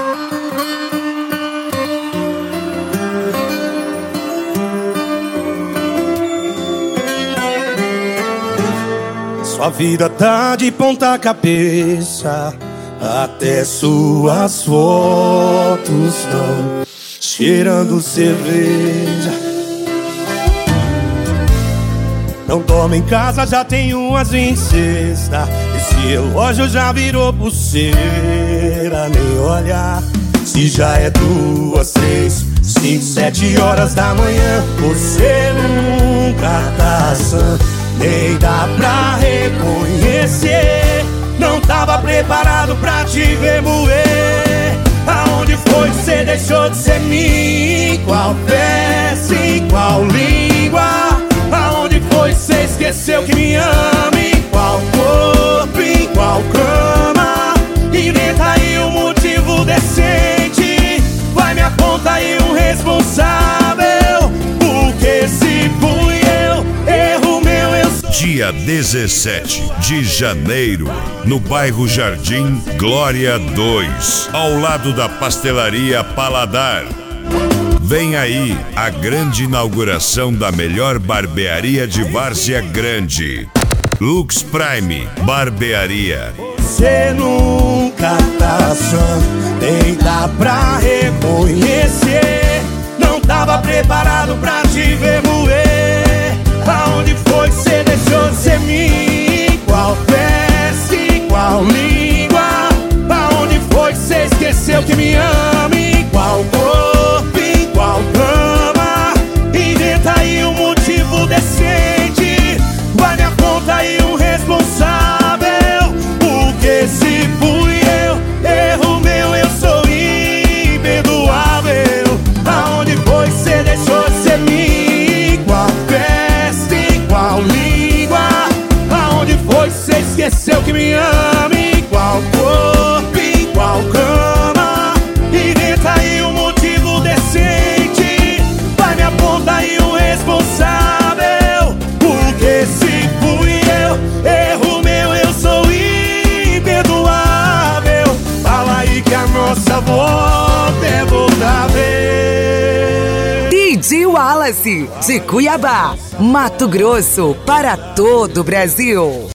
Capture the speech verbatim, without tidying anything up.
Sua vida tá de ponta cabeça, até suas fotos estão cheirando cerveja. Não dorme em casa, já tem umas em cesta. Esse relógio já virou pulseira. Nem olhar se já é duas, três, cinco, sete horas da manhã. Você nunca tá sã, nem dá pra reconhecer. Não tava preparado pra te ver moer. Aonde foi que você deixou de ser mim? Qual peça, em qual língua? Aonde foi que você esqueceu que me ama? Em qual corpo, em qual cama? Inventa aí um motivo decente. Vai, me aponta aí um responsável. Porque se fui eu, erro meu, eu sou. Dia dezessete de janeiro, no bairro Jardim Glória dois, ao lado da Pastelaria Paladar. Vem aí a grande inauguração da melhor barbearia de Várzea Grande, Lux Prime Barbearia. Você nunca tá sã, nem dá pra reconhecer. Não tava preparado pra te ver moer. Aonde foi que você deixou de ser mim? Qual peça, em qual língua? Aonde foi que você esqueceu que me ama? Em qual corpo, em qual cama? Inventa aí um motivo decente. Vai, me aponta aí um responsável. Porque se fui eu, erro meu, eu sou imperdoável. Aonde foi que você deixou de ser mim? Qual peça, em qual língua? Aonde foi que você esqueceu que me ama? Em qual corpo, em qual cama? Inventa aí um motivo decente. Vai, me aponta aí um responsável. Porque se fui eu, erro meu, eu sou imperdoável. Fala aí que a nossa volta é voltar a ver. D J Wallace, de Cuiabá, Mato Grosso, para todo o Brasil.